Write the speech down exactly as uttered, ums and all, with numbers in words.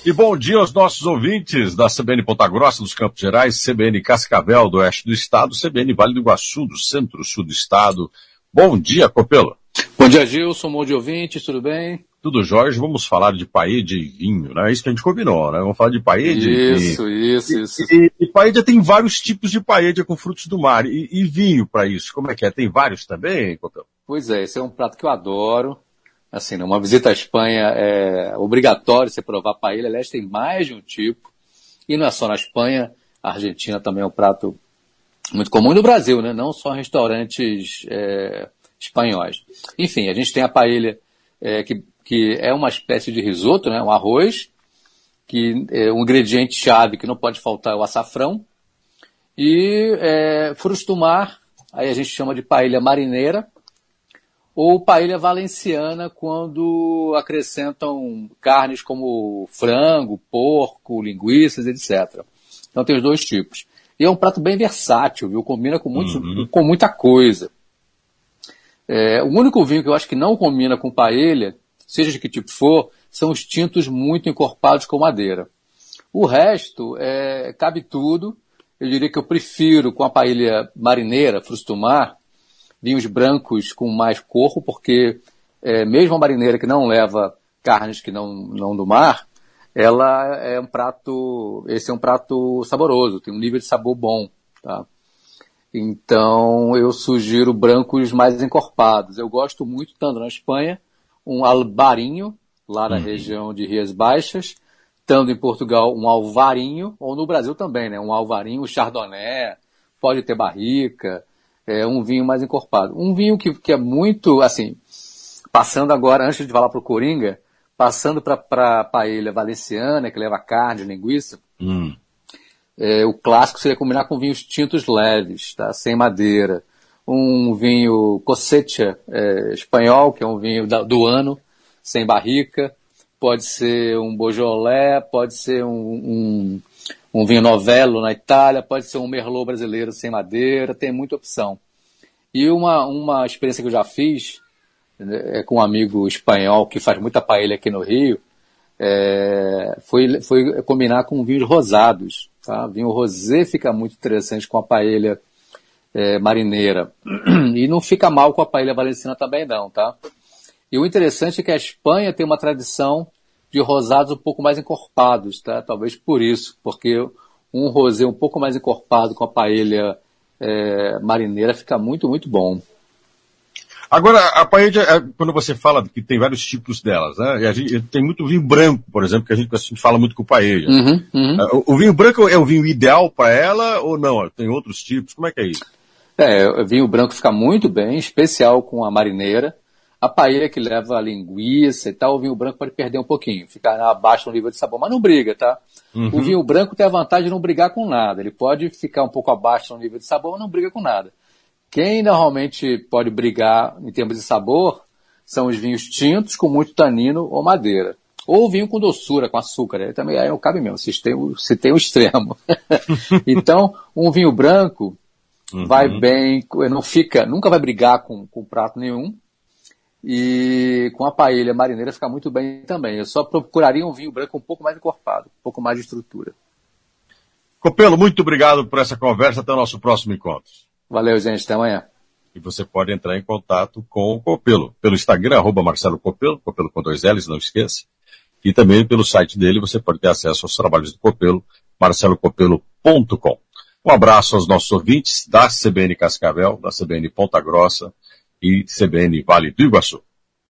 E bom dia aos nossos ouvintes da C B N Ponta Grossa, dos Campos Gerais, C B N Cascavel, do oeste do estado, C B N Vale do Iguaçu, do centro-sul do estado. Bom dia, Copelo. Bom dia, Gilson, bom dia, ouvintes, tudo bem? Tudo jóia, vamos falar de paella e vinho, né? É isso que a gente combinou, né? Vamos falar de paella e Isso, isso, isso. E, e, e paella tem vários tipos de paella com frutos do mar. E, e vinho para isso, como é que é? Tem vários também, Copelo? Pois é, esse é um prato que eu adoro. Assim, numa visita à Espanha é obrigatório você provar paella. Aliás, tem mais de um tipo. E não é só na Espanha, a Argentina também é um prato muito comum. E no Brasil, né? Não só em restaurantes é, espanhóis. Enfim, a gente tem a paella é, que, que é uma espécie de risoto, né? Um arroz, que é um ingrediente-chave que não pode faltar é o açafrão. E é, frutos do mar, aí a gente chama de paella marineira, ou paella valenciana, quando acrescentam carnes como frango, porco, linguiças, etcétera. Então tem os dois tipos. E é um prato bem versátil, viu? Combina com, muito, uhum. com muita coisa. É, o único vinho que eu acho que não combina com paella, seja de que tipo for, são os tintos muito encorpados com madeira. O resto, é, cabe tudo. Eu diria que eu prefiro com a paella marineira, frutos do mar, vinhos brancos com mais corpo, porque é, mesmo a marineira que não leva carnes que não, não do mar, ela é um prato, esse é um prato saboroso, tem um nível de sabor bom, tá? Então eu sugiro brancos mais encorpados. Eu gosto muito, tanto na Espanha, um albarinho, lá na uhum. região de Rias Baixas, tanto em Portugal um alvarinho, ou no Brasil também, né? Um alvarinho, um chardonnay, pode ter barrica, é um vinho mais encorpado. Um vinho que, que é muito, assim, passando agora, antes de falar para o Coringa, passando para a paella valenciana, que leva carne, linguiça, hum. é, o clássico seria combinar com vinhos tintos leves, tá? Sem madeira. Um vinho cosecha é, espanhol, que é um vinho da, do ano, sem barrica. Pode ser um Beaujolais, pode ser um... um Um vinho novello na Itália, pode ser um merlot brasileiro sem madeira, tem muita opção. E uma, uma experiência que eu já fiz é, com um amigo espanhol que faz muita paella aqui no Rio, é, foi, foi combinar com vinhos rosados. Tá? Vinho rosé fica muito interessante com a paella é, marineira. E não fica mal com a paella valenciana também não. Tá? E o interessante é que a Espanha tem uma tradição de rosados um pouco mais encorpados, tá? Talvez por isso, porque um rosé um pouco mais encorpado com a paella é, marineira fica muito, muito bom. Agora, a paella, quando você fala que tem vários tipos delas, né? A gente, tem muito vinho branco, por exemplo, que a gente, a gente fala muito com paella. Uhum, uhum. O, o vinho branco é o vinho ideal para ela ou não? Tem outros tipos? Como é que é isso? É, o vinho branco fica muito bem, especial com a marineira. A paella que leva a linguiça e tal, o vinho branco pode perder um pouquinho, ficar abaixo no nível de sabor, mas não briga, tá? Uhum. O vinho branco tem a vantagem de não brigar com nada. Ele pode ficar um pouco abaixo no nível de sabor, mas não briga com nada. Quem normalmente pode brigar em termos de sabor são os vinhos tintos com muito tanino ou madeira. Ou vinho com doçura, com açúcar. Aí também aí não cabe mesmo, se tem, se tem um extremo. Então, um vinho branco uhum. vai bem, não fica, nunca vai brigar com, com prato nenhum. E com a paella marineira fica muito bem também. Eu só procuraria um vinho branco um pouco mais encorpado, um pouco mais de estrutura. Copelo, muito obrigado por essa conversa. Até o nosso próximo encontro. Valeu, gente. Até amanhã. E você pode entrar em contato com o Copelo pelo Instagram, arroba Marcelo Copelo, Copelo com dois L's, não esqueça. E também pelo site dele você pode ter acesso aos trabalhos do Copelo, marcelo copelo ponto com. Um abraço aos nossos ouvintes da C B N Cascavel, da C B N Ponta Grossa e C B N Vale do Iguaçu.